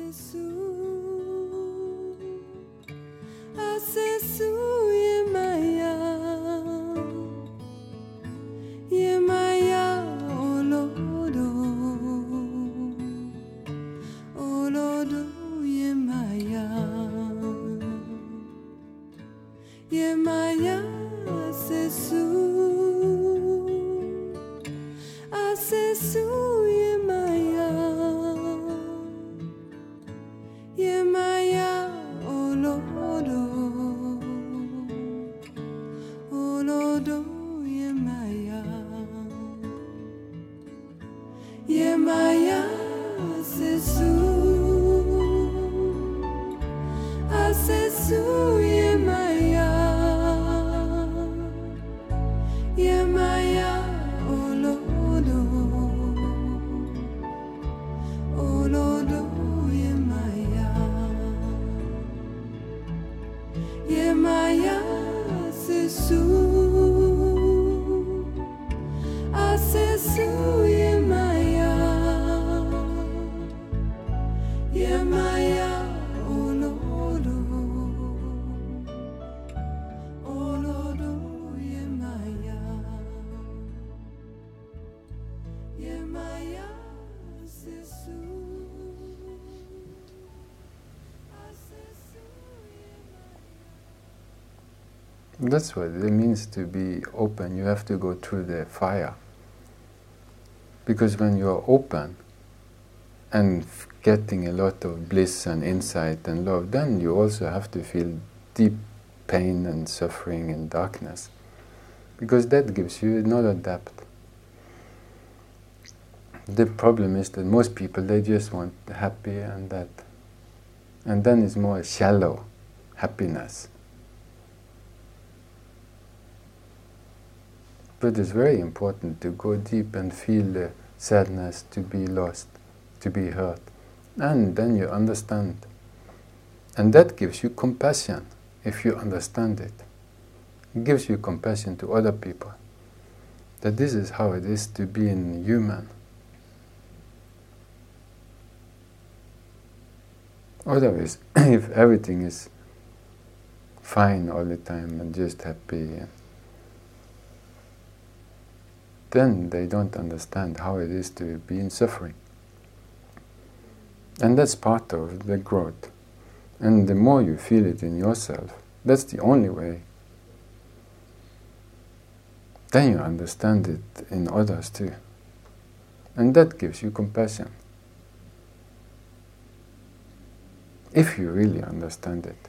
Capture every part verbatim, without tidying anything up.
That's what it means to be open. You have to go through the fire. Because when you're open and f- getting a lot of bliss and insight and love, then you also have to feel deep pain and suffering and darkness. Because that gives you another depth. The problem is that most people, they just want happy and that. And then it's more shallow happiness. But it's very important to go deep and feel the sadness, to be lost, to be hurt. And then you understand. And that gives you compassion, if you understand it. It gives you compassion to other people. That this is how it is to be in human. Otherwise, if everything is fine all the time and just happy, then they don't understand how it is to be in suffering. And that's part of the growth. And the more you feel it in yourself, that's the only way. Then you understand it in others too. And that gives you compassion. If you really understand it.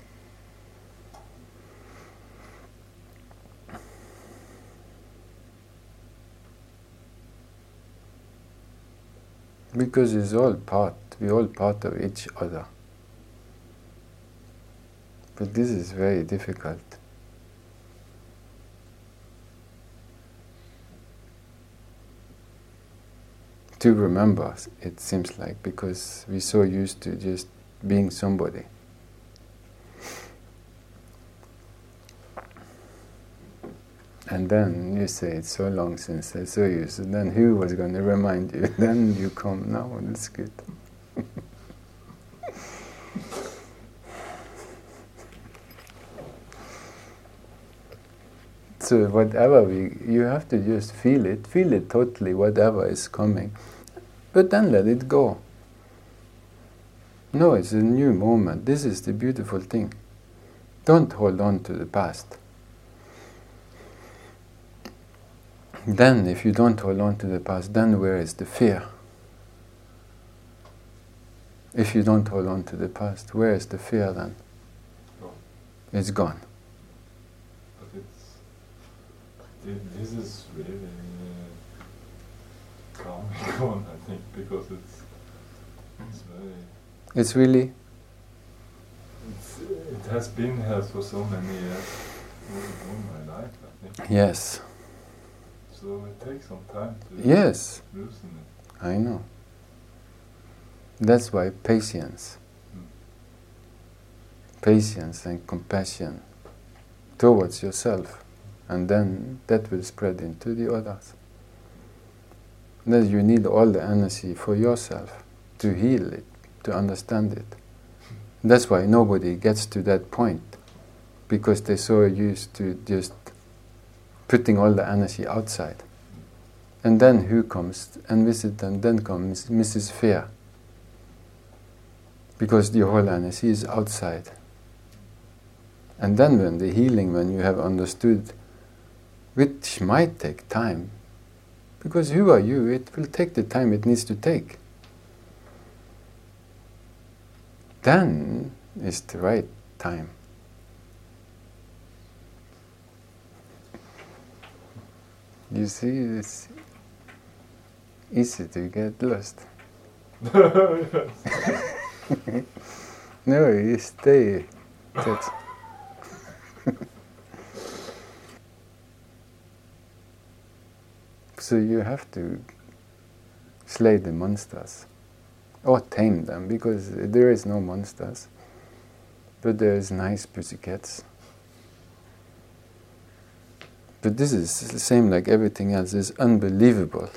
Because it's all part, we're all part of each other. But this is very difficult. To remember, it seems like, because we're so used to just being somebody. And then you say, it's so long since I saw you, so then who was going to remind you? Then you come, no, that's good. So whatever we, you have to just feel it, feel it totally, whatever is coming. But then let it go. No, it's a new moment. This is the beautiful thing. Don't hold on to the past. Then, if you don't hold on to the past, then where is the fear? If you don't hold on to the past, where is the fear then? Gone. It's gone. But it's, this is really uh, calming one, I think, because it's it's very. It's really. It's, it has been here for so many years, all my life, I think. Yes. So it takes some time to yes. loosen it. I know. That's why patience. Mm. Patience and compassion towards yourself. And then that will spread into the others. That you need all the energy for yourself to heal it, to understand it. That's why nobody gets to that point, because they're so used to just putting all the energy outside. And then who comes and visits, and then comes Missus Fear. Because the whole energy is outside. And then when the healing, when you have understood, which might take time, because who are you? It will take the time it needs to take. Then is the right time. You see, it's easy to get lost. No, you stay. That's so you have to slay the monsters, or tame them, because there is no monsters, but there is nice pussycats. But this is the same like everything else. It's unbelievable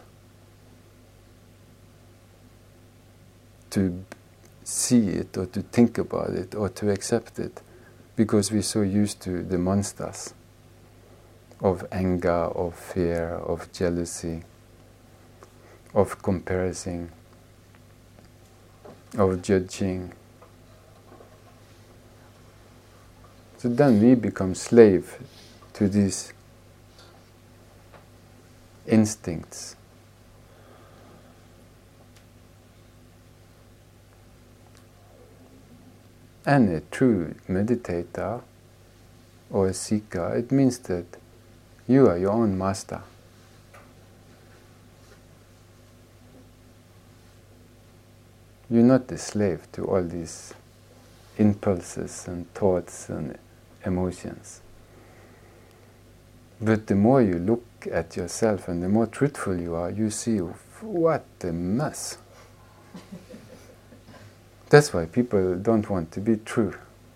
to see it, or to think about it, or to accept it, because we're so used to the monsters of anger, of fear, of jealousy, of comparison, of judging. So then we become slave to these instincts. And a true meditator or a seeker, it means that you are your own master. You're not the slave to all these impulses and thoughts and emotions. But the more you look at yourself and the more truthful you are, you see, what a mess. That's why people don't want to be true.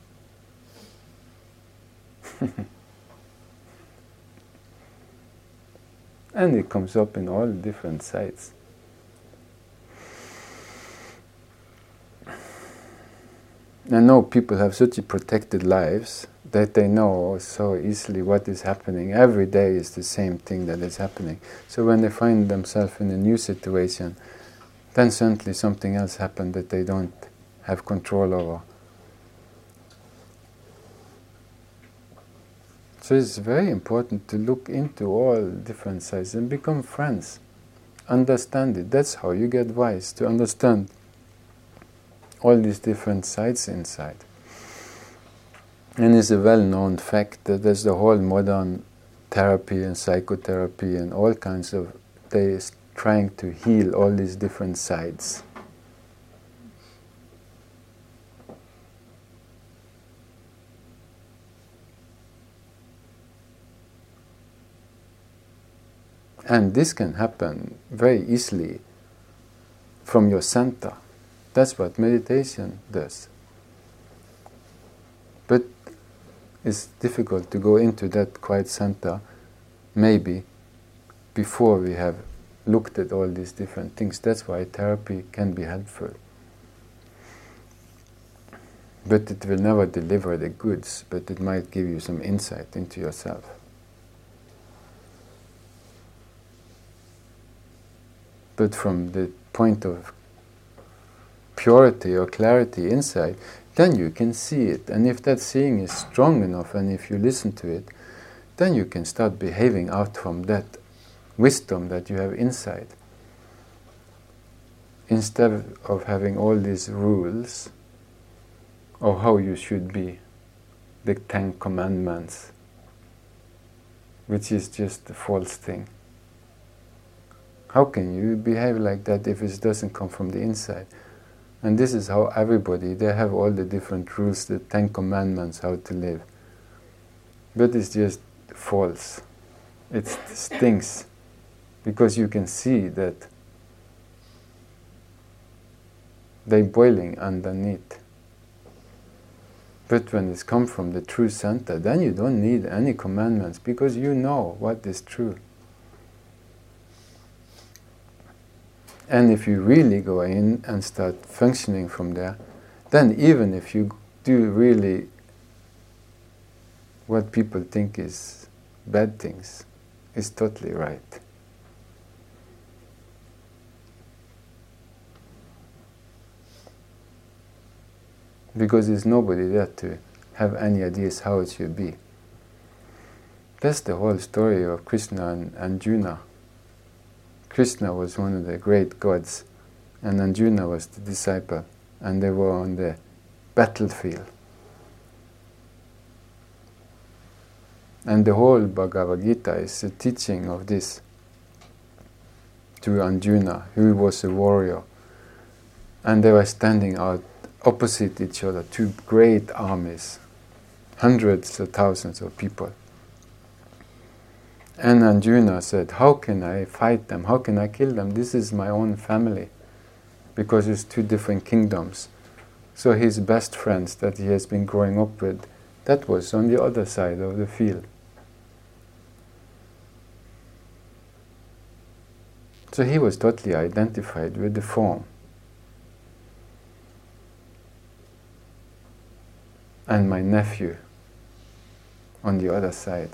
And it comes up in all different sides. I know people have such a protected lives that they know so easily what is happening. Every day is the same thing that is happening. So when they find themselves in a new situation, then suddenly something else happened that they don't have control over. So it's very important to look into all different sides and become friends. Understand it. That's how you get wise, to understand all these different sides inside. And it's a well-known fact that there's the whole modern therapy and psychotherapy and all kinds of, they trying to heal all these different sides. And this can happen very easily from your center. That's what meditation does. But it's difficult to go into that quiet center, maybe, before we have looked at all these different things. That's why therapy can be helpful. But it will never deliver the goods, but it might give you some insight into yourself. But from the point of purity or clarity inside, then you can see it. And if that seeing is strong enough, and if you listen to it, then you can start behaving out from that wisdom that you have inside. Instead of having all these rules of how you should be, the Ten Commandments, which is just a false thing. How can you behave like that if it doesn't come from the inside? And this is how everybody, they have all the different rules, the Ten Commandments, how to live. But it's just false. It stinks. Because you can see that they're boiling underneath. But when it's come from the true center, then you don't need any commandments, because you know what is true. And if you really go in and start functioning from there, then even if you do really what people think is bad things, is totally right. Because there's nobody there to have any ideas how it should be. That's the whole story of Krishna and Arjuna. Krishna was one of the great gods, and Arjuna was the disciple, and they were on the battlefield. And the whole Bhagavad Gita is a teaching of this to Arjuna, who was a warrior. And they were standing out opposite each other, two great armies, hundreds of thousands of people. And Arjuna said, how can I fight them? How can I kill them? This is my own family, because it's two different kingdoms. So his best friends that he has been growing up with, that was on the other side of the field. So he was totally identified with the form. And my nephew on the other side.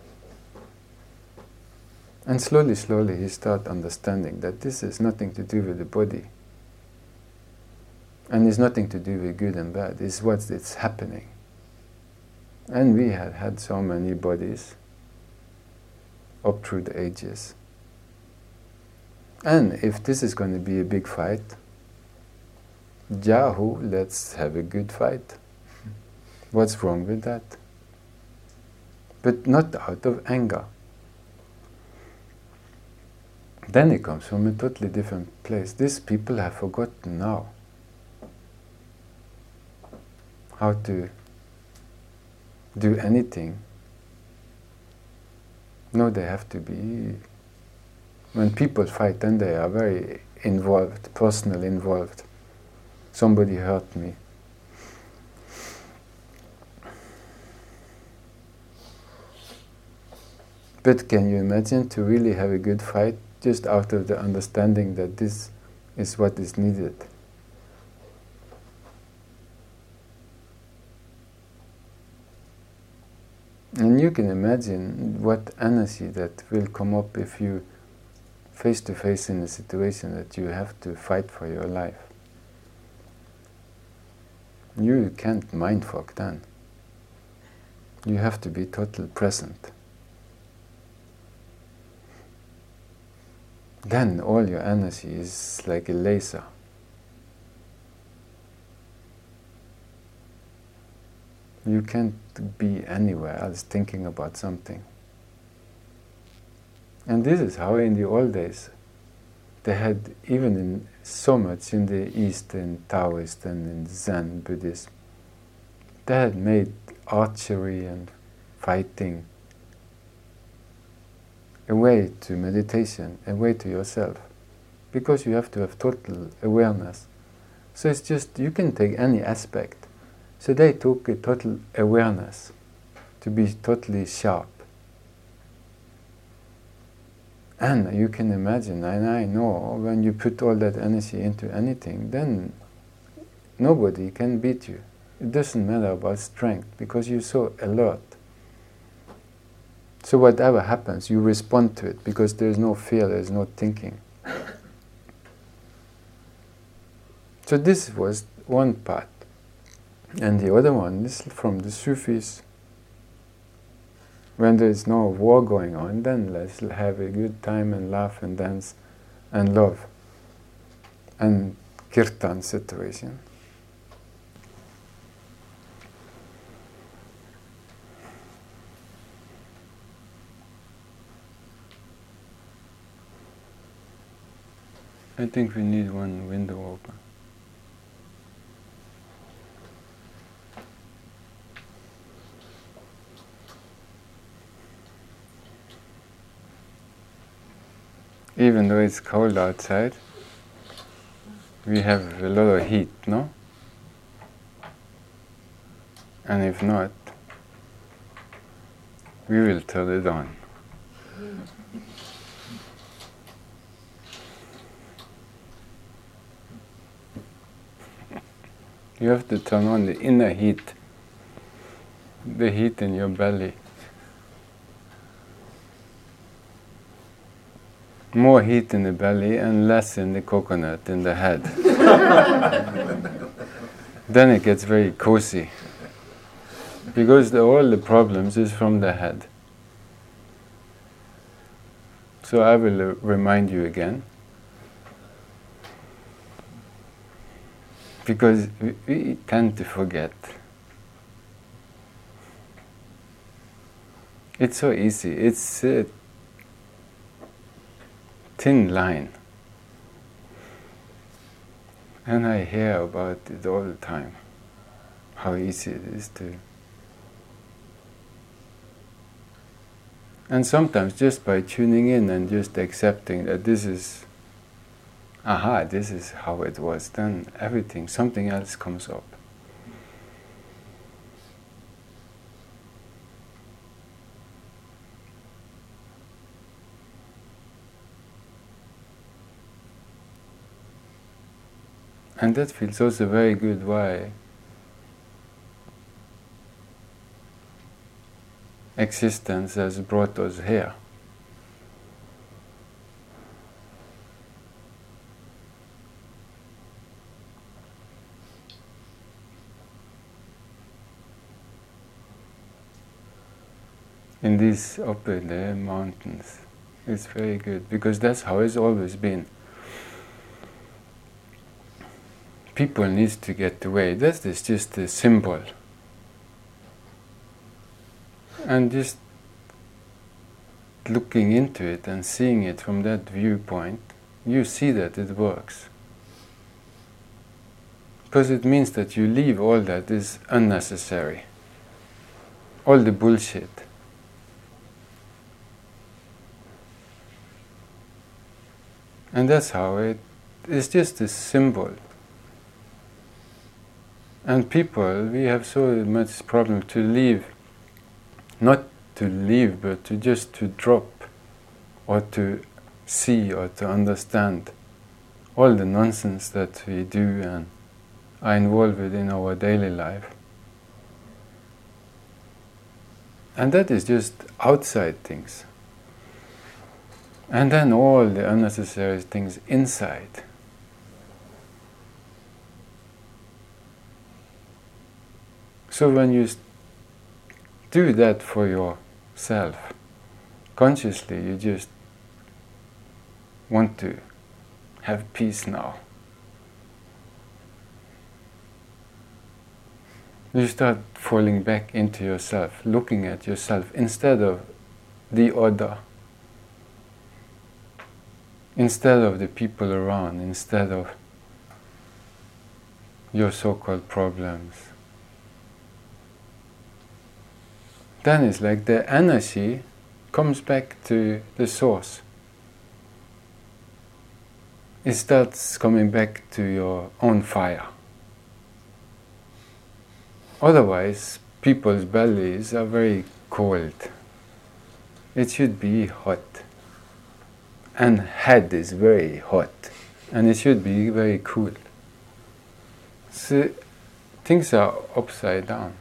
And slowly, slowly he started understanding that this has nothing to do with the body. And it's nothing to do with good and bad. It's what's it's happening. And we had had so many bodies up through the ages. And if this is going to be a big fight, Yahoo, let's have a good fight. What's wrong with that? But not out of anger. Then it comes from a totally different place. These people have forgotten now how to do anything. No, they have to be. When people fight, then they are very involved, personally involved. Somebody hurt me. But can you imagine to really have a good fight just out of the understanding that this is what is needed? And you can imagine what energy that will come up if you face to face in a situation that you have to fight for your life. You can't mindfuck then. You have to be totally present. Then all your energy is like a laser. You can't be anywhere else thinking about something. And this is how in the old days they had, even in so much in the East, in Taoist and in Zen Buddhism, they had made archery and fighting a way to meditation, a way to yourself, because you have to have total awareness. So it's just, you can take any aspect. So they took a total awareness to be totally sharp. And you can imagine, and I know, when you put all that energy into anything, then nobody can beat you. It doesn't matter about strength, because you're so alert. So whatever happens, you respond to it, because there's no fear, there's no thinking. So this was one part. And the other one is from the Sufis. When there is no war going on, then let's have a good time and laugh and dance and love. And kirtan situation. I think we need one window open. Even though it's cold outside, we have a lot of heat, no? And if not, we will turn it on. You have to turn on the inner heat, the heat in your belly. More heat in the belly and less in the coconut, in the head. Then it gets very cozy. Because the, all the problems is from the head. So I will uh, remind you again. Because we, we tend to forget. It's so easy. It's a thin line. And I hear about it all the time. How easy it is to. And sometimes just by tuning in and just accepting that this is, aha, this is how it was, then everything, something else comes up. And that feels also very good. Why? Existence has brought us here. In these upper there mountains. It's very good because that's how it's always been. People need to get away. That is just a symbol. And just looking into it and seeing it from that viewpoint, you see that it works. Because it means that you leave all that is unnecessary. All the bullshit. And that's how it is, just a symbol. And people, we have so much problem to leave, not to leave, but to just to drop, or to see, or to understand all the nonsense that we do and are involved with in our daily life. And that is just outside things. And then all the unnecessary things inside. So when you do that for yourself, consciously you just want to have peace now. You start falling back into yourself, looking at yourself instead of the other, instead of the people around, instead of your so-called problems. Then it's like the energy comes back to the source. It starts coming back to your own fire. Otherwise, people's bellies are very cold. It should be hot. And head is very hot. And it should be very cool. So things are upside down.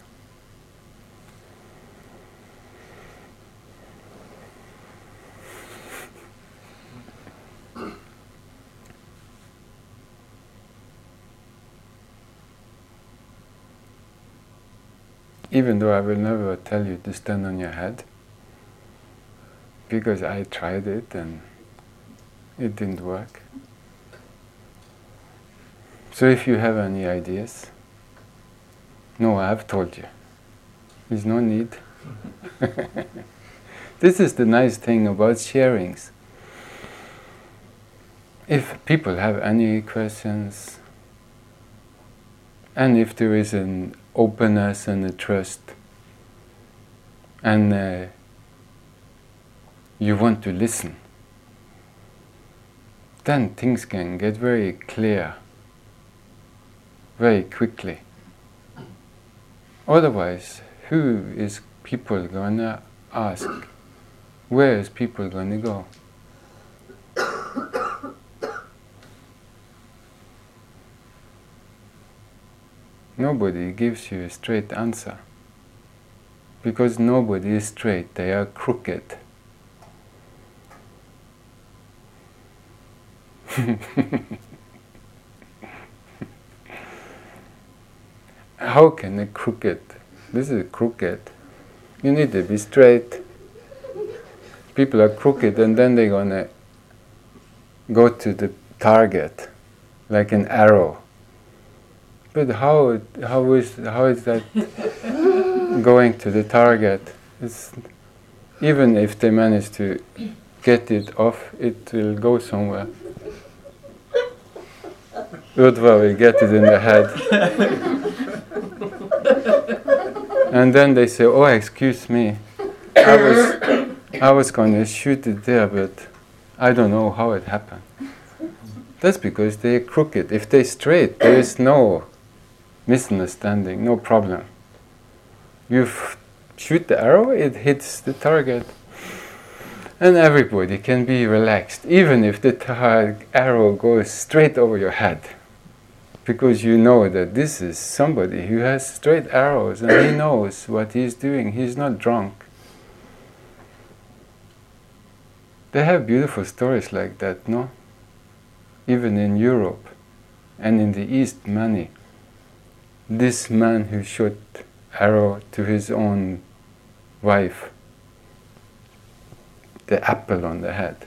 Even though I will never tell you to stand on your head, because I tried it and it didn't work. So if you have any ideas, no, I have told you. There's no need. This is the nice thing about sharings. If people have any questions, and if there is an openness and a trust, and uh, you want to listen, then things can get very clear very quickly. Otherwise, who is people gonna ask? Where is people gonna go? nobody gives you a straight answer. Because nobody is straight, they are crooked. How can a crooked? This is crooked. You need to be straight. People are crooked and then they're gonna go to the target like an arrow. But how how is how is that going to the target? It's, even if they manage to get it off, it will go somewhere. Urdhva will get it in the head. And then they say, oh, excuse me, I was, I was going to shoot it there, but I don't know how it happened. That's because they're crooked. If they're straight, there is no misunderstanding, no problem. You f- shoot the arrow, it hits the target. And everybody can be relaxed, even if the tar- arrow goes straight over your head. Because you know that this is somebody who has straight arrows and he knows what he's doing. He's not drunk. They have beautiful stories like that, no? Even in Europe and in the East, many. This man who shot arrow to his own wife, the apple on the head.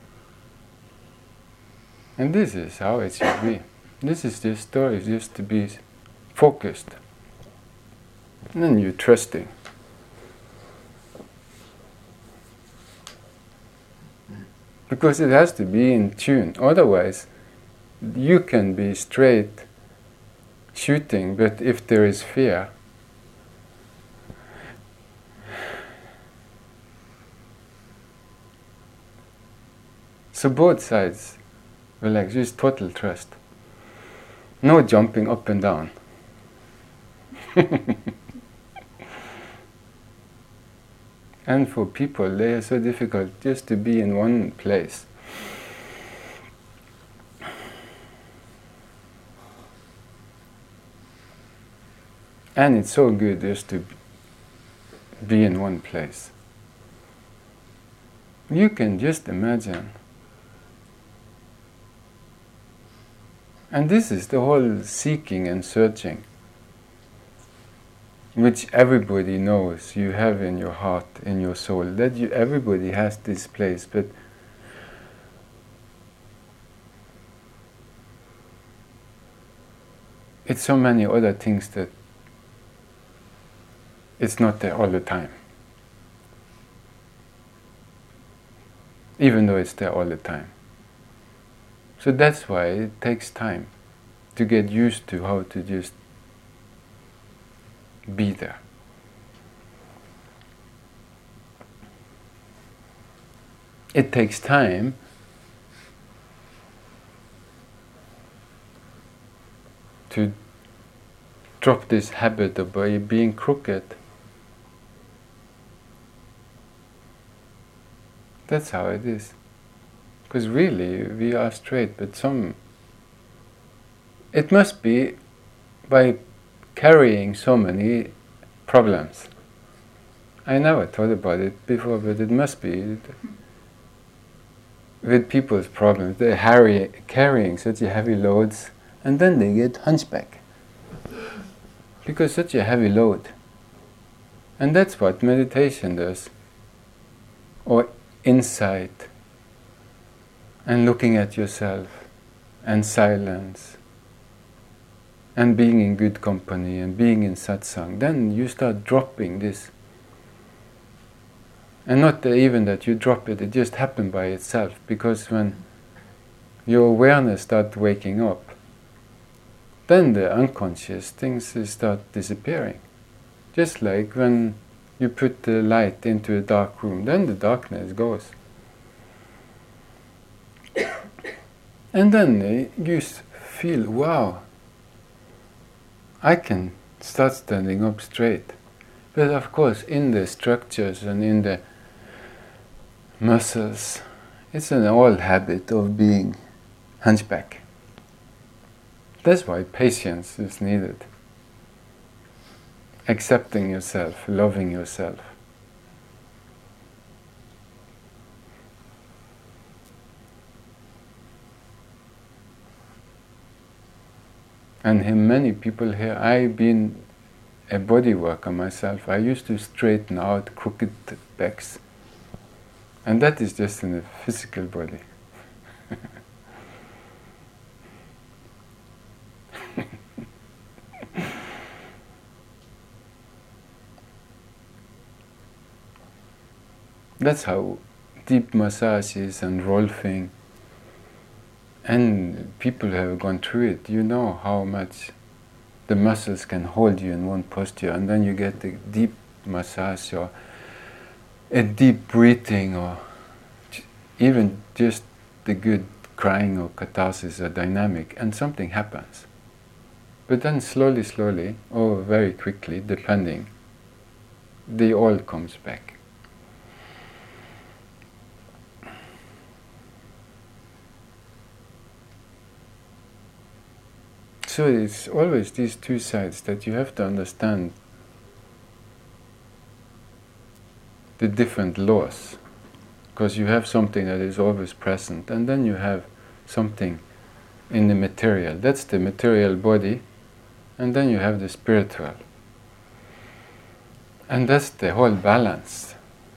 And this is how it should be. This is the story, just to be focused. And then you're trusting. Because it has to be in tune. Otherwise, you can be straight shooting, but if there is fear, so both sides relax, just total trust. No jumping up and down. And for people, they are so difficult just to be in one place. And it's so good just to be in one place. You can just imagine. And this is the whole seeking and searching, which everybody knows you have in your heart, in your soul, that you, everybody has this place, but it's so many other things that it's not there all the time. Even though it's there all the time. So that's why it takes time to get used to how to just be there. It takes time to drop this habit of being crooked. That's how it is. Because really, we are straight, but some... It must be by carrying so many problems. I never thought about it before, but it must be with people's problems. They're harry, carrying such a heavy loads, and then they get hunchback. Because such a heavy load. And that's what meditation does. Or insight. And looking at yourself, and silence, and being in good company, and being in satsang, then you start dropping this. And not even that you drop it, it just happens by itself, because when your awareness starts waking up, then the unconscious things start disappearing. Just like when you put the light into a dark room, then the darkness goes. And then you feel, wow, I can start standing up straight. But of course, in the structures and in the muscles, it's an old habit of being hunchback. That's why patience is needed. accepting yourself, loving yourself. And in many people here, I've been a body worker myself. I used to straighten out crooked backs. And that is just in a physical body. That's how deep massages and rolfing, and people who have gone through it, you know how much the muscles can hold you in one posture, and then you get a deep massage or a deep breathing, or even just the good crying or catharsis or dynamic, and something happens. But then slowly, slowly, or very quickly, depending, the all comes back. So it's always these two sides that you have to understand the different laws, because you have something that is always present, and then you have something in the material. That's the material body, and then you have the spiritual. And that's the whole balance.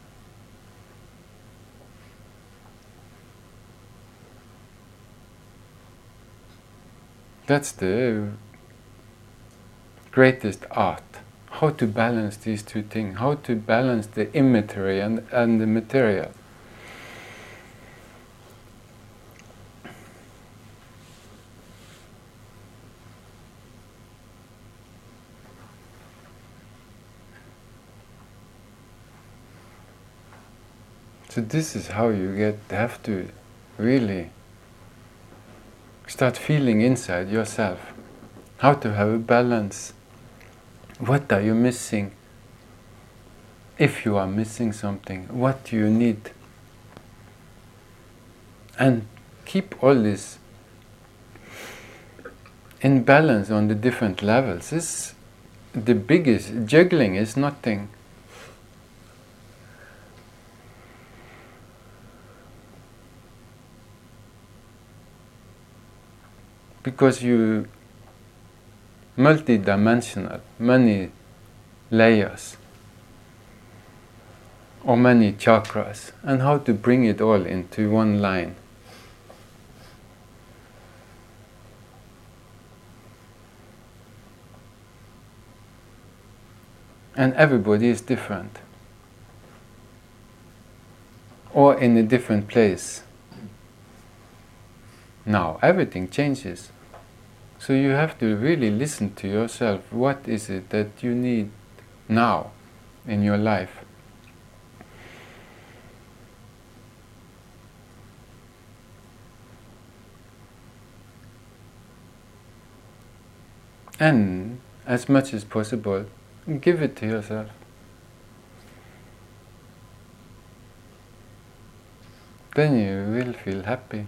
That's the greatest art. How to balance these two things. How to balance the immaterial and, and the material. So this is how you get have to really start feeling inside yourself how to have a balance. What are you missing? If you are missing something, what do you need? And keep all this in balance on the different levels. This, the biggest juggling is nothing. Because you multi-dimensional, many layers or many chakras, and how to bring it all into one line. And everybody is different, or in a different place. Now everything changes. So you have to really listen to yourself. What is it that you need now in your life? And as much as possible, give it to yourself. Then you will feel happy.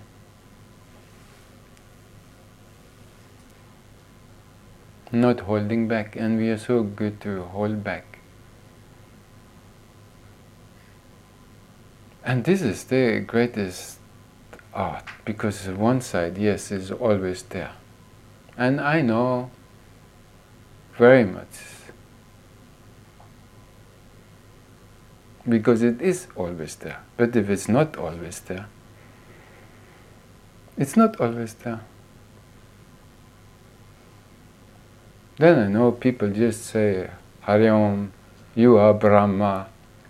Not holding back, and we are so good to hold back. And this is the greatest art, because one side, yes, is always there. And I know very much, because it is always there. But if it's not always there, it's not always there. Then I know people just say, Hari Om, you are Brahma,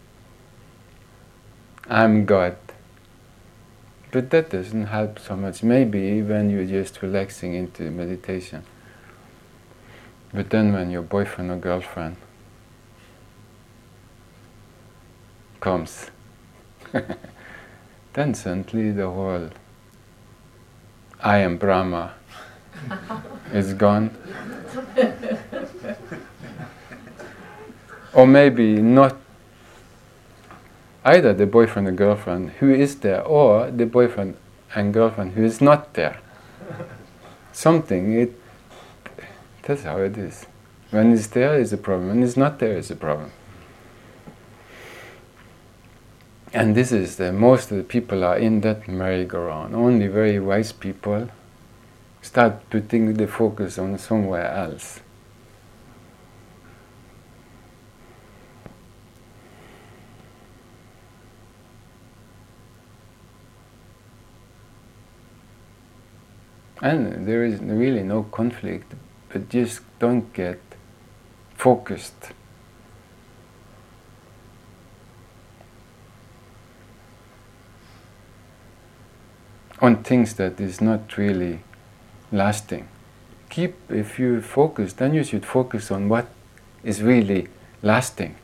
I'm God. But that doesn't help so much. Maybe when you're just relaxing into meditation. But then when your boyfriend or girlfriend comes, then suddenly the whole I am Brahma is gone. Or maybe not either the boyfriend or girlfriend who is there, or the boyfriend and girlfriend who is not there. Something, it, that's how it is. When it's there, it's a problem. When it's not there, it's a problem. And this is the most of the people are in that merry-go-round. Only very wise people start putting the focus on somewhere else. And there is really no conflict, but just don't get focused. On things that is not really lasting. Keep, if you focus, then you should focus on what is really lasting.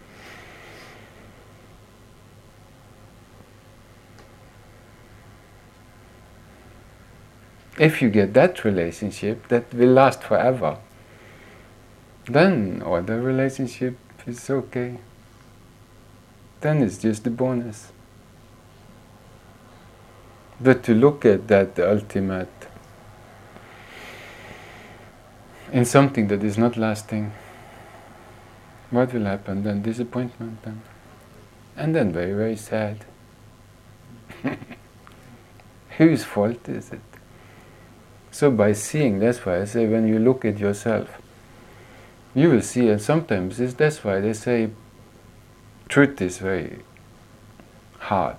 If you get that relationship that will last forever, then other relationship is okay. Then it's just a bonus. But to look at that the ultimate in something that is not lasting, what will happen then? Disappointment then. And then very, very sad. Whose fault is it? So by seeing, that's why I say when you look at yourself, you will see, and sometimes it's, that's why they say truth is very hard.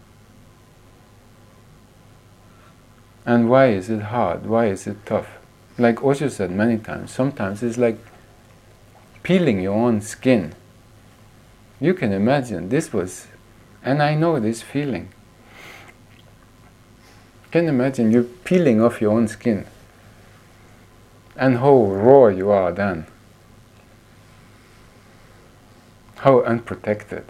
And why is it hard? Why is it tough? Like Osho said many times, sometimes it's like peeling your own skin. You can imagine, this was, and I know this feeling. Can you imagine you peeling off your own skin? And how raw you are then. How unprotected.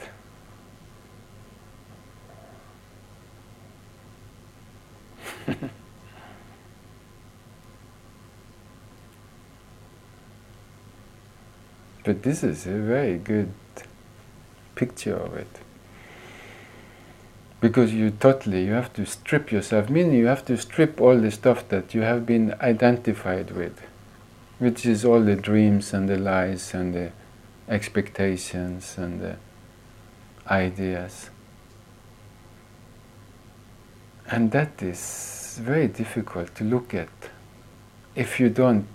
But this is a very good picture of it. Because you totally, you have to strip yourself, meaning you have to strip all the stuff that you have been identified with, which is all the dreams and the lies and the expectations and the ideas. And that is very difficult to look at if you don't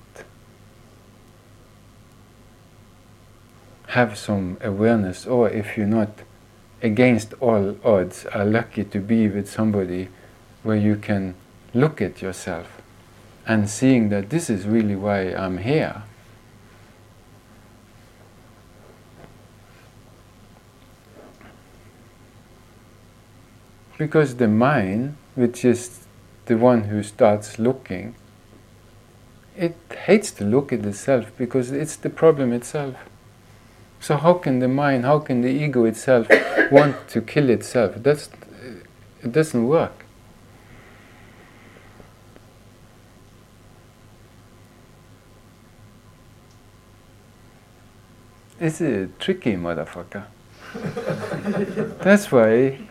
have some awareness, or if you're not, against all odds, are lucky to be with somebody where you can look at yourself and seeing that this is really why I'm here. Because the mind, which is the one who starts looking, it hates to look at itself because it's the problem itself. So how can the mind, how can the ego itself want to kill itself? That's, it doesn't work. It's a tricky motherfucker. That's why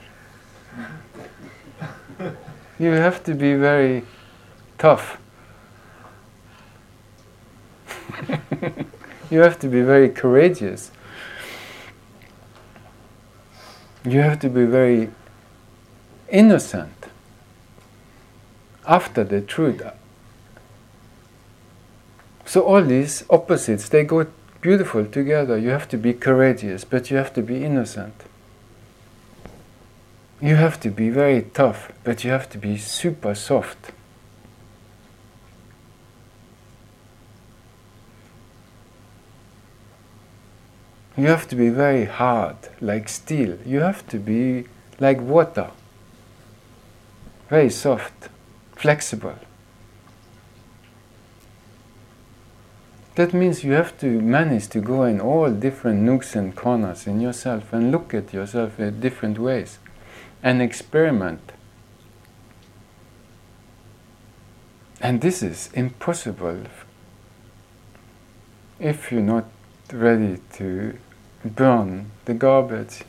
you have to be very tough. You have to be very courageous. You have to be very innocent after the truth. So all these opposites, they go beautiful together. You have to be courageous, but you have to be innocent. You have to be very tough, but you have to be super soft. You have to be very hard, like steel. You have to be like water. Very soft, flexible. That means you have to manage to go in all different nooks and corners in yourself and look at yourself in different ways and experiment. And this is impossible if you're not ready to burn the garbage,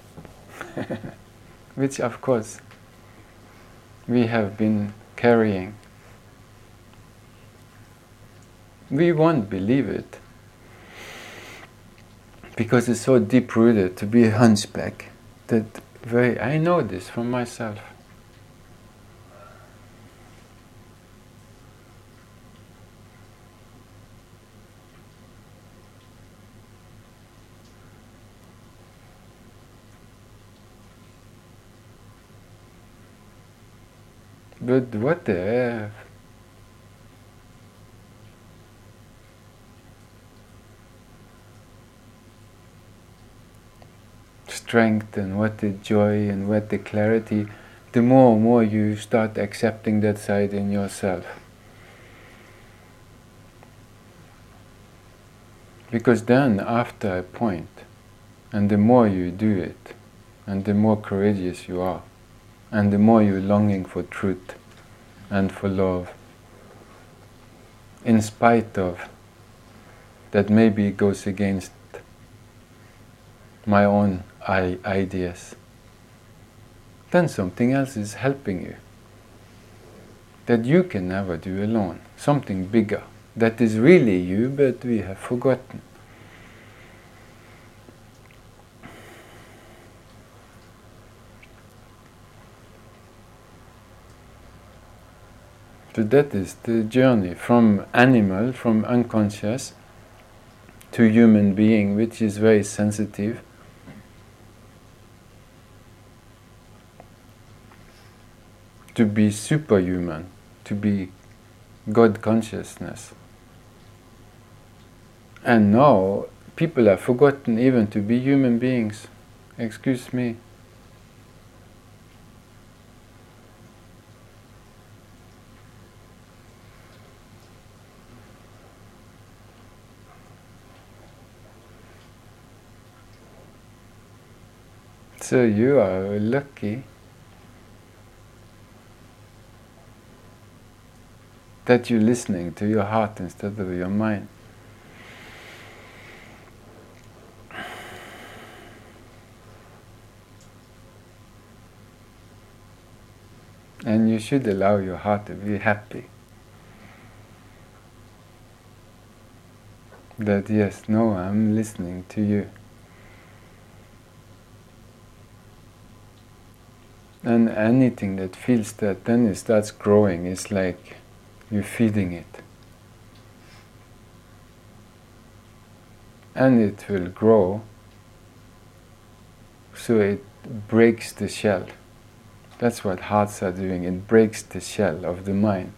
which of course we have been carrying. We won't believe it, because it's so deep-rooted to be a hunchback that very, I know this from myself. But what the F? Strength and what the joy and what the clarity, the more and more you start accepting that side in yourself. Because then, after a point, and the more you do it, and the more courageous you are, and the more you're longing for truth and for love, in spite of that maybe it goes against my own I ideas, then something else is helping you that you can never do alone, something bigger that is really you but we have forgotten. So that is the journey from animal, from unconscious, to human being, which is very sensitive. To be superhuman, to be God consciousness. And now people have forgotten even to be human beings. Excuse me. So you are lucky that you're listening to your heart instead of your mind. And you should allow your heart to be happy. That yes, no, I'm listening to you. And anything that feels that, then it starts growing. It's like you're feeding it. And it will grow, so it breaks the shell. That's what hearts are doing. It breaks the shell of the mind.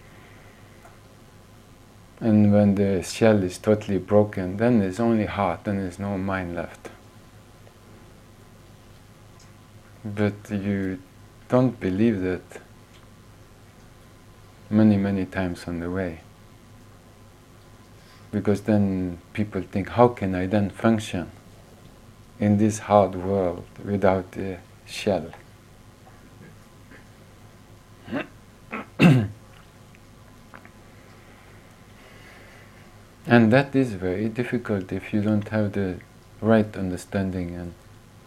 And when the shell is totally broken, then there's only heart, then there's no mind left. But you don't believe that many, many times on the way. Because then people think, how can I then function in this hard world without a shell? And that is very difficult if you don't have the right understanding and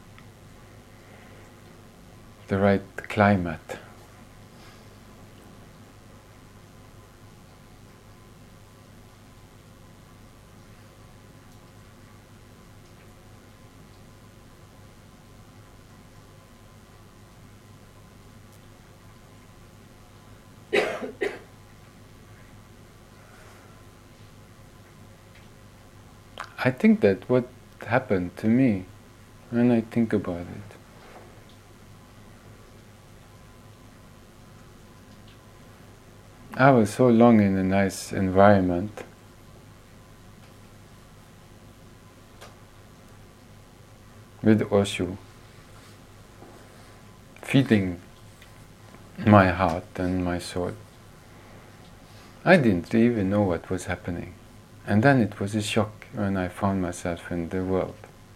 the right climate. I think that what happened to me, when I think about it, I was so long in a nice environment, with Osho, feeding my heart and my soul. I didn't even know what was happening. And then it was a shock when I found myself in the world.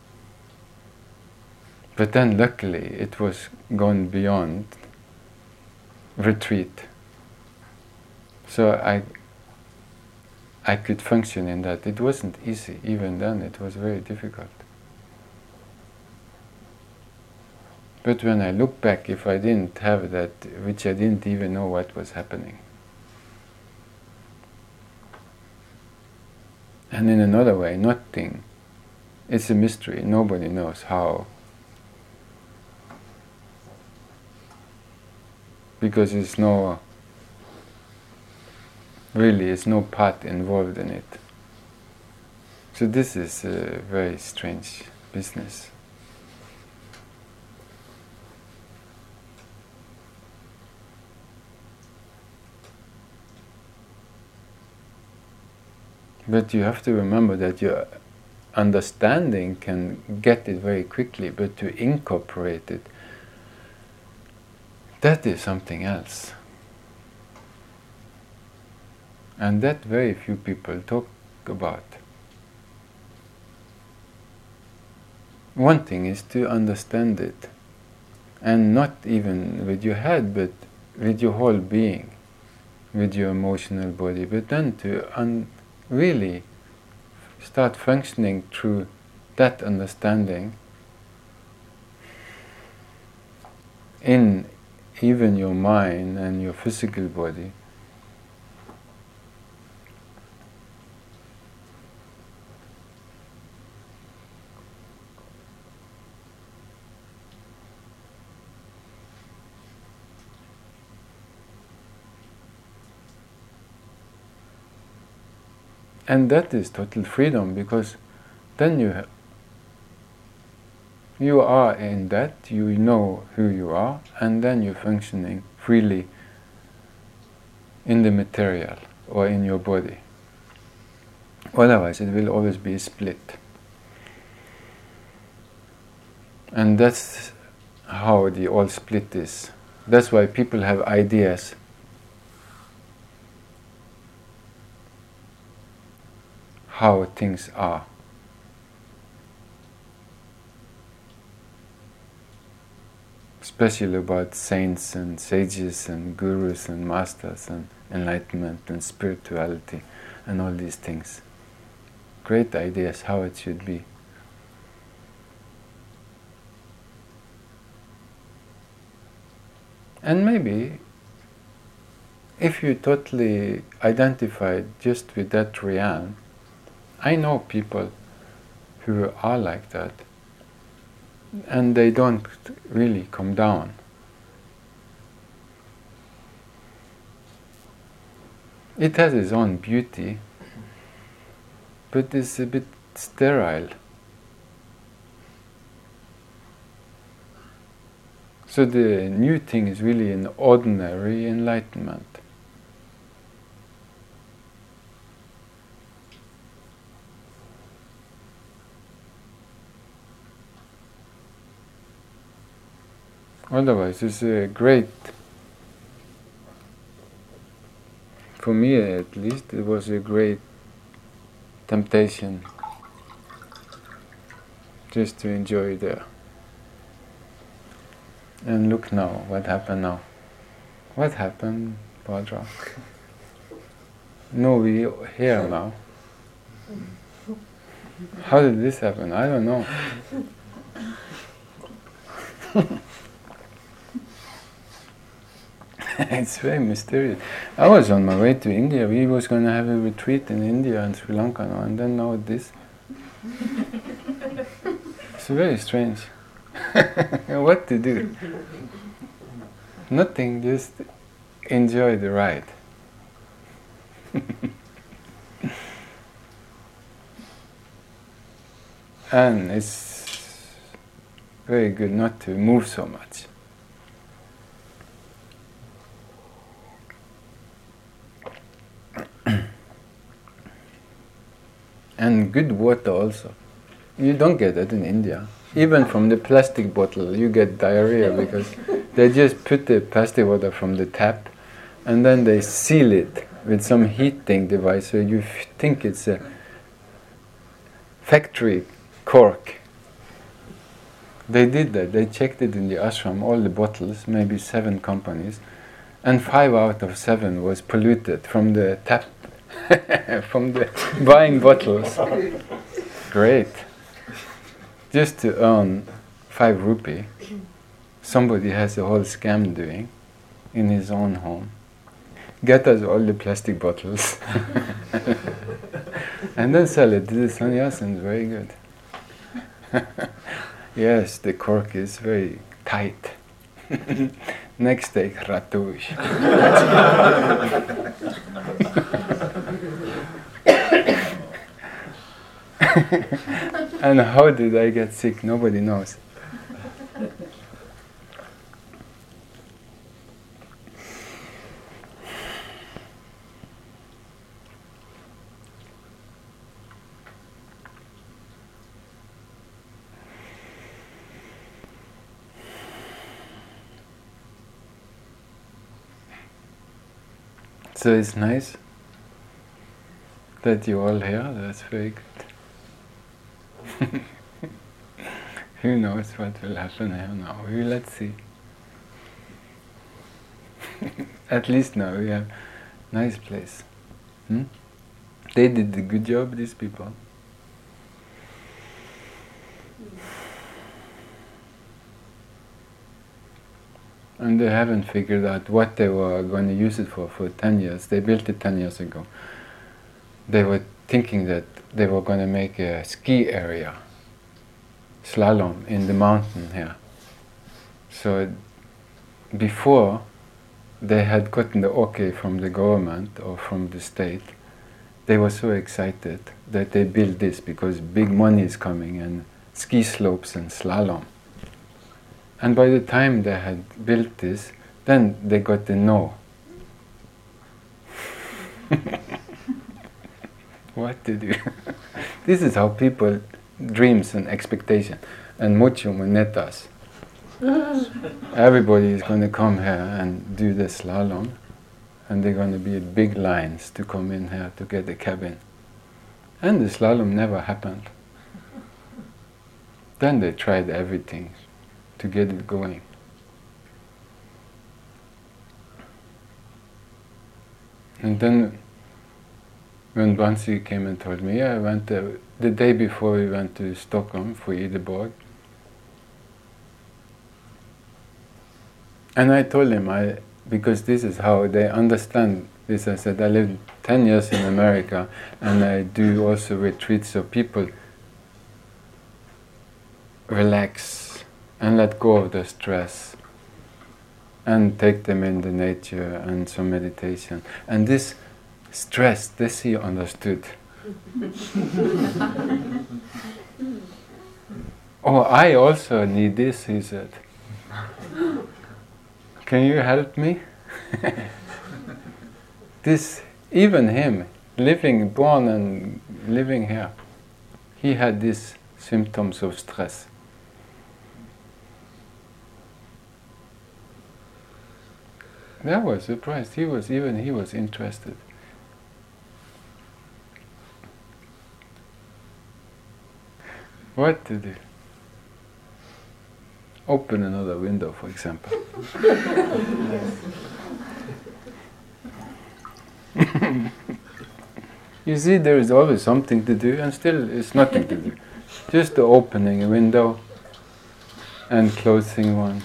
But then luckily it was gone beyond retreat. So I I could function in that. It wasn't easy, even then it was very difficult. But when I look back, if I didn't have that, which I didn't even know what was happening. And in another way, nothing It's a mystery. Nobody knows how. Because it's no, really, it's no path involved in it. So this is a very strange business. But you have to remember that your understanding can get it very quickly, but to incorporate it, that is something else. And that very few people talk about. One thing is to understand it, and not even with your head, but with your whole being, with your emotional body, but then to un- really start functioning through that understanding in even your mind and your physical body. And that is total freedom, because then you ha- you are in that, you know who you are, and then you're functioning freely in the material or in your body. Otherwise it will always be split. And that's how the all split is. That's why people have ideas. How things are. Especially about saints and sages and gurus and masters and enlightenment and spirituality and all these things. Great ideas how it should be. And maybe if you totally identified just with that realm, I know people who are like that, and they don't really come down. It has its own beauty, but it's a bit sterile. So the new thing is really an ordinary enlightenment. Otherwise, it's a great, for me at least, it was a great temptation just to enjoy there. And look now, what happened now? What happened, Bhadra? No, we here now. How did this happen? I don't know. It's very mysterious. I was on my way to India. We was going to have a retreat in India and Sri Lanka now, and then now this. It's very strange. What to do? Nothing, just enjoy the ride. And it's very good not to move so much. And good water also. You don't get that in India. Even from the plastic bottle you get diarrhea because they just put the plastic water from the tap and then they seal it with some heating device so you f- think it's a factory cork. They did that. They checked it in the ashram, all the bottles, maybe seven companies, and five out of seven was polluted from the tap, from the buying bottles. Great. Just to earn five rupee, somebody has a whole scam doing in his own home. Get us all the plastic bottles and then sell it to the sannyasins. Very good. Yes, the cork is very tight. Next day, ratouche. And how did I get sick? Nobody knows. So it's nice that you're all here. That's very good. Who knows what will happen here now? We let's see. At least now we have nice place. Hmm? They did a good job, these people. And they haven't figured out what they were going to use it for for ten years. They built it ten years ago. They were thinking that they were going to make a ski area, slalom, in the mountain here. So before they had gotten the okay from the government or from the state, they were so excited that they built this because big money is coming and ski slopes and slalom. And by the time they had built this, then they got the no. What to do? This is how people dreams and expectation. And mucho monetas. Everybody is going to come here and do the slalom, and they're going to be big lines to come in here to get the cabin. And the slalom never happened. Then they tried everything to get it going. And then when Bansi came and told me, yeah, I went uh, the day before we went to Stockholm for Ideborg. And I told him, I, because this is how they understand this, I said, I lived ten years in America and I do also retreats so people relax and let go of the stress and take them in the nature and some meditation. And this stress, this he understood. Oh, I also need this, he said. Can you help me? This, even him, living, born and living here, he had these symptoms of stress. I was surprised. He was, even he was interested. What to do? Open another window, for example. You see, there is always something to do, and still it's nothing to do. Just the opening a window and closing one.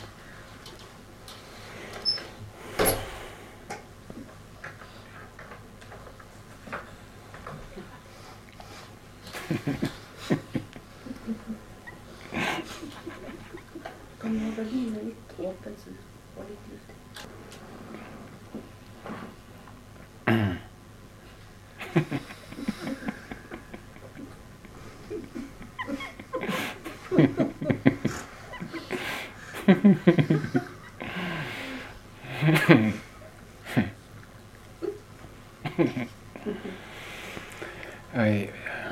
I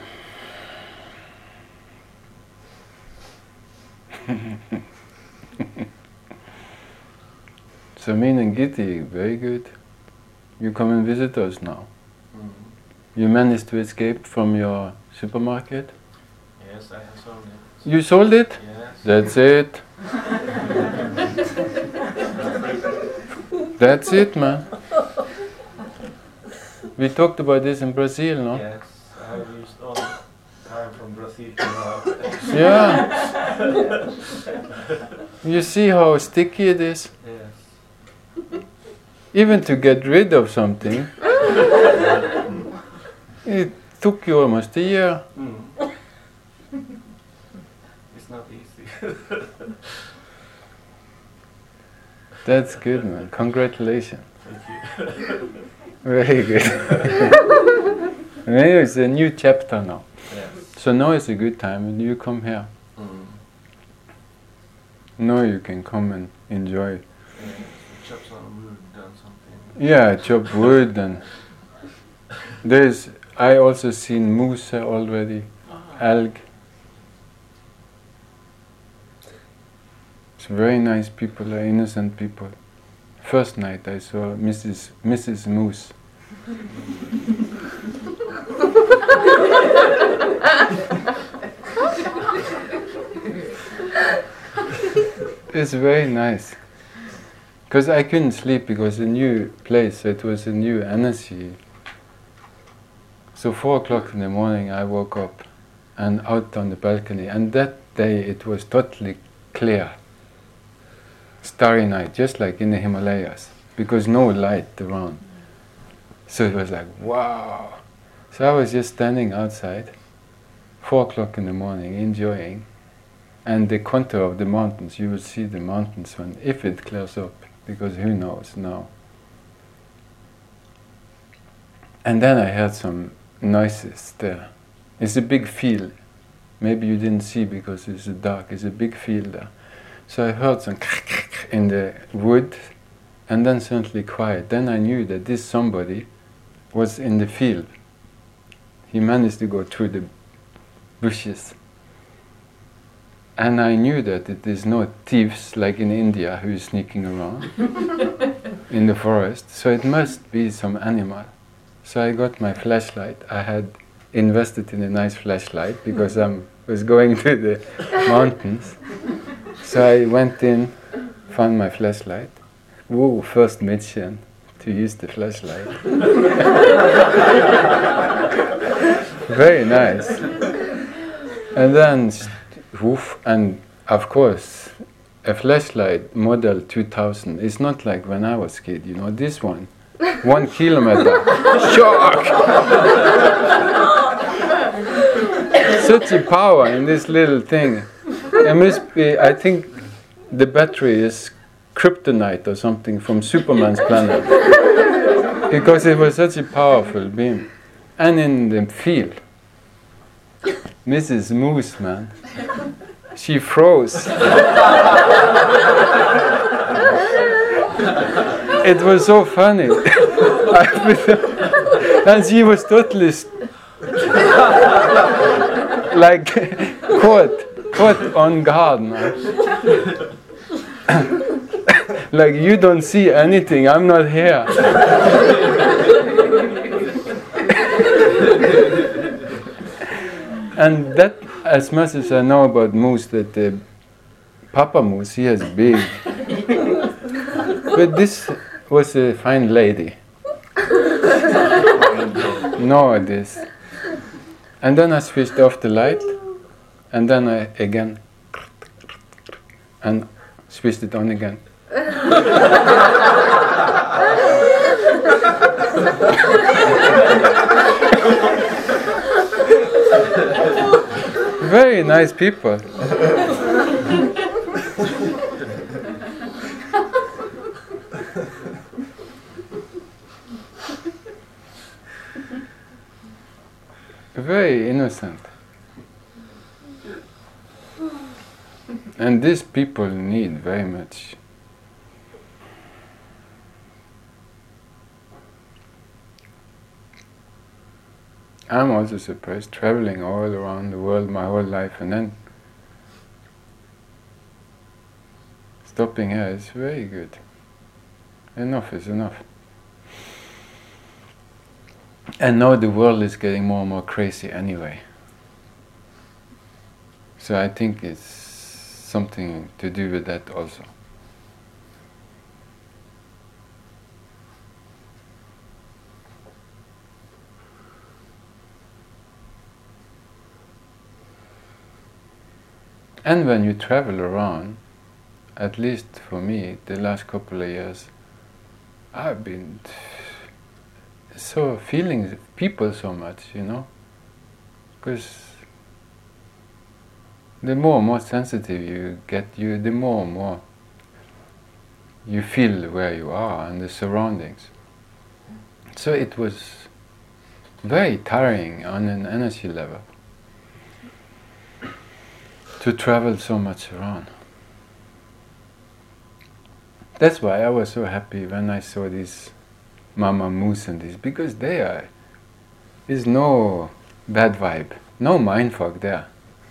Samin and Giti, very good. You come and visit us now. Mm-hmm. You managed to escape from your supermarket? Yes, I have sold it. You sold it? Yes. That's it. That's it, man. We talked about this in Brazil, no? Yes, I have used all the time from Brazil to now. Yeah. You see how sticky it is? Yes. Even to get rid of something, it took you almost a year. Mm. That's good, man. Congratulations. Thank you. Very good. Maybe it's a new chapter now. Yeah. So now is a good time and you come here. Mm. Now you can come and enjoy. Yeah. Chop some wood and something. Yeah, chop wood and there's, I also seen moose already, elk. It's very nice people, uh, innocent people. First night I saw Missus Missus Moose. It's very nice. Because I couldn't sleep because a new place, it was a new energy. So four o'clock in the morning I woke up and out on the balcony, and that day it was totally clear. Starry night, just like in the Himalayas, because no light around. So it was like, wow. So I was just standing outside, four o'clock in the morning, enjoying. And the contour of the mountains, you will see the mountains when, if it clears up, because who knows now. And then I heard some noises there. It's a big field. Maybe you didn't see because it's dark, it's a big field there. So I heard some in the wood, and then suddenly quiet. Then I knew that this somebody was in the field. He managed to go through the bushes. And I knew that it is not thieves like in India who is sneaking around in the forest. So it must be some animal. So I got my flashlight. I had invested in a nice flashlight because I was going to the mountains. So I went in, found my flashlight. Whoa, first mission to use the flashlight. Very nice. And then, woof, and of course, a flashlight model two thousand is not like when I was a kid, you know, this one, one kilometer, shock! Such a power in this little thing. It must be, I think the battery is kryptonite or something from Superman's planet. Because it was such a powerful beam. And in the field, Missus Moose, man, she froze. It was so funny. And she was totally st- like caught, caught on guard, man. Like, you don't see anything, I'm not here. And that, as much as I know about moose, that the Papa moose, he has big. But this was a fine lady. No, this. And then I switched off the light, and then I again, and switched it on again. Very nice people. Very innocent. And these people need very much. I'm also surprised, traveling all around the world my whole life, and then stopping here is very good. Enough is enough. And now the world is getting more and more crazy anyway. So I think it's something to do with that also. And when you travel around, at least for me, the last couple of years, I've been so feeling people so much, you know, because the more and more sensitive you get, you the more and more you feel where you are and the surroundings. So it was very tiring on an energy level to travel so much around. That's why I was so happy when I saw these Mama Moose and this, because there is no bad vibe, no mindfuck there.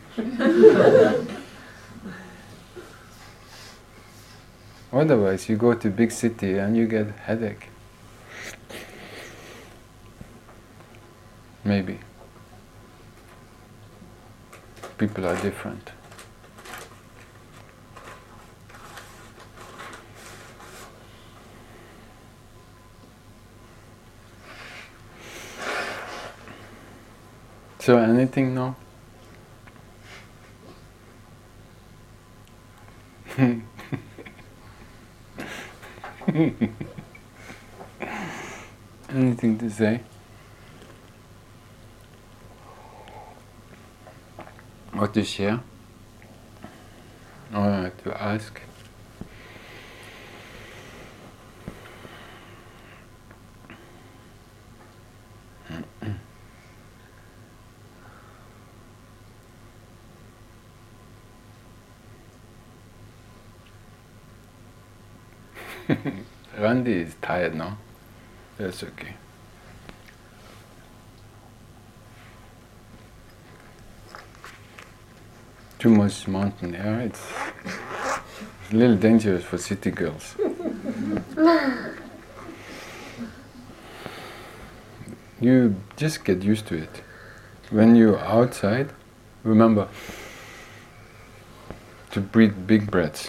Otherwise you go to big city and you get headache. Maybe. People are different. So anything now? Anything to say? Or to share? Or to ask? Randy is tired now. That's okay. Too much mountain air, it's, it's a little dangerous for city girls. You just get used to it. When you're outside, remember to breathe big breaths.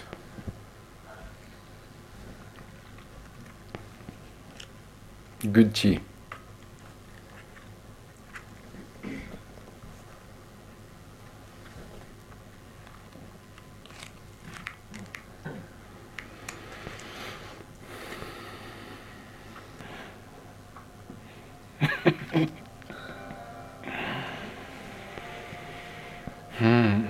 Good chi. hmm.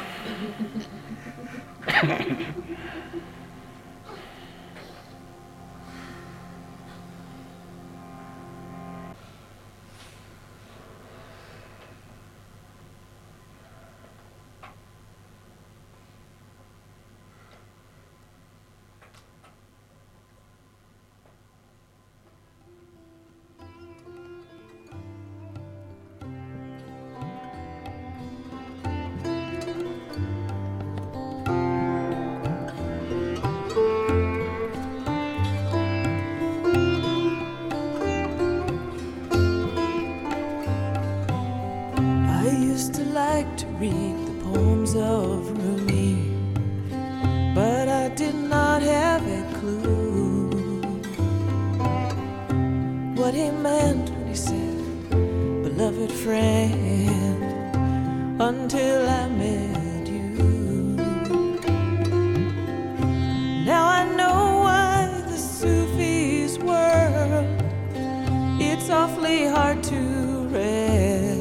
Read the poems of Rumi, but I did not have a clue what he meant when he said, beloved friend, until I met you. Now I know why the Sufi's world, it's awfully hard to rest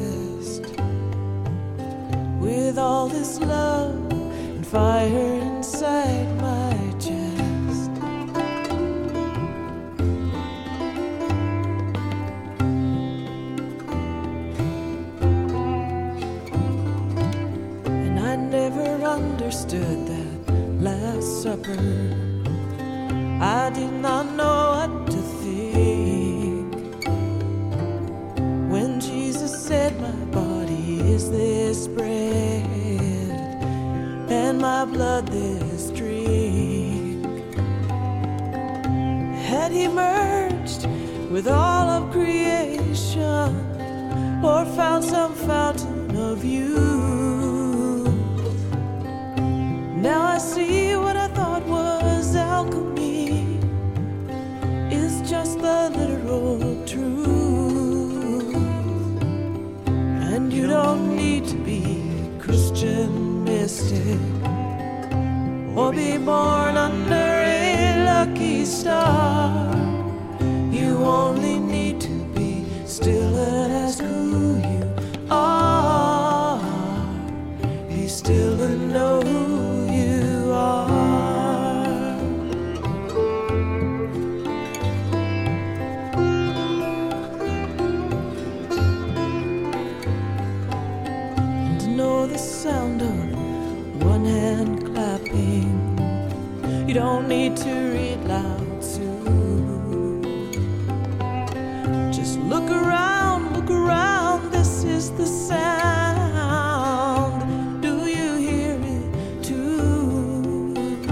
with all this love and fire inside my chest. And I never understood that Last Supper. I did not know what to think when Jesus said, my body is this bread and my blood this drink. Had he merged with all of creation, or found some fountain of youth? Now I see what I thought was alchemy is just the literal truth. And you don't need to be a Christian mystic or be born under a lucky star. You only need to be still and ask who you are. Be still don't need to read Lao Tzu. Just look around, look around, this is the sound. Do you hear it too?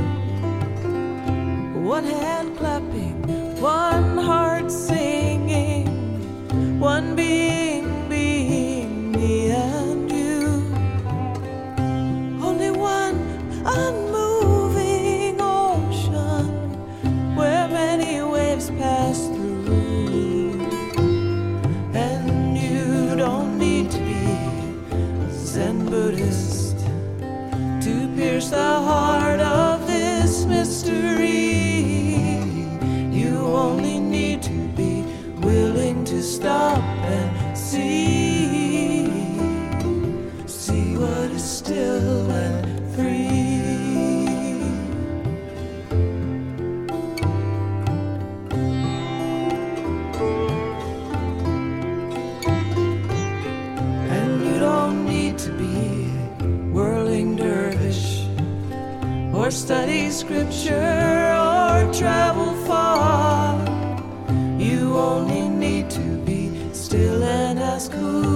One hand clapping, one heart singing, one being being me and you. Only one unmoving ocean where many waves pass through. And you don't need to be a Zen Buddhist to pierce the heart of this mystery. You only need to be willing to stop and see, see what is still and free. And you don't need to be whirling dervish or study scripture or travel far. You only need to be still and ask who